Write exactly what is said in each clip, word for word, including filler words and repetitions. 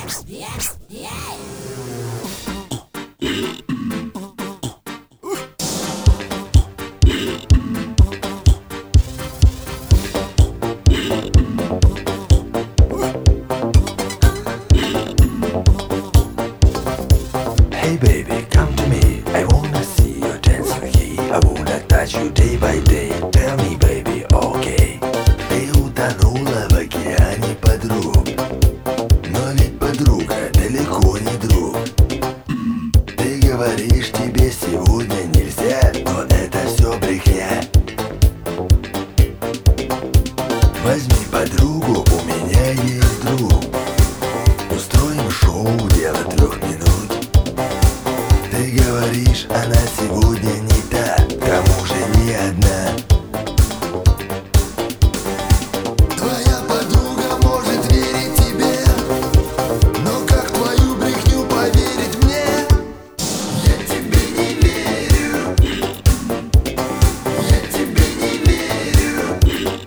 Hey baby, come to me. I wanna see you dancing here. I wanna touch you day by day. Tell me, baby, okay. Ты утонула в океане подруг, но ведь подруга далеко не друг. Ты говоришь, тебе сегодня нельзя, но это все брехня. Возьми подругу, у меня есть друг. Устроим шоу, дело трех минут. Ты говоришь, она сегодня не та, к тому же не одна. Твоя подруга может верить тебе, но как в твою брехню поверить мне? Я тебе не верю. Я тебе не верю.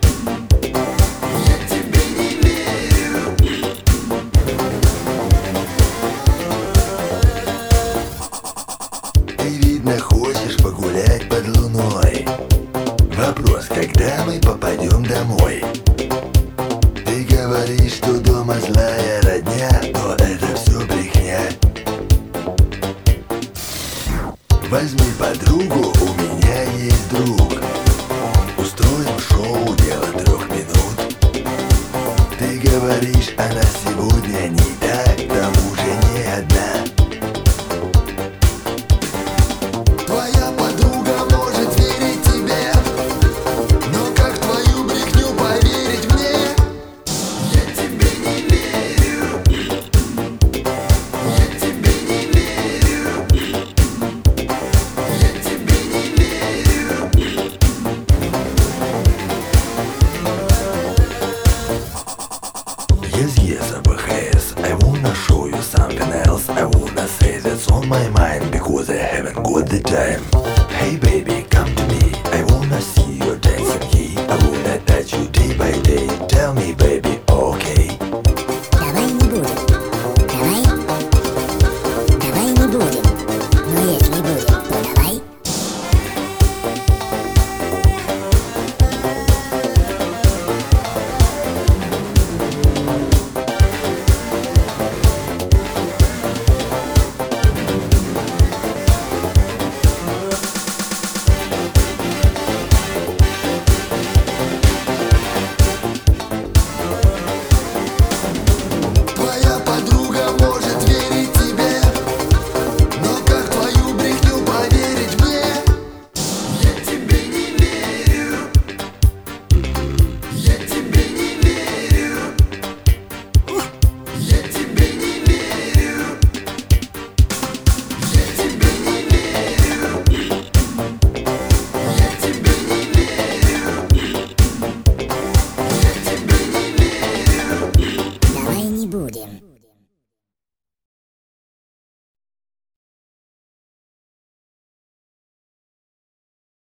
Я тебе не верю. Ты, видно, хочешь погулять под луной. Вопрос, когда мы попадем домой? Ты говоришь, что дома злая родня, но это все брехня. Возьми подругу, у меня есть друг. Устроим шоу, дело трех минут. Ты говоришь, она сегодня не та, к тому же не одна. Твоя подруга может верить тебе, но как в твою брехню поверить мне? Я тебе не верю. Я тебе не верю. Я тебе не верю. Yes, yes, A B H S. I wanna show you something else. I wanna say that's on my mind because I haven't got the time. Hey baby, come to me. I wanna see you dancing here. I wanna touch you day by day. Tell me, baby,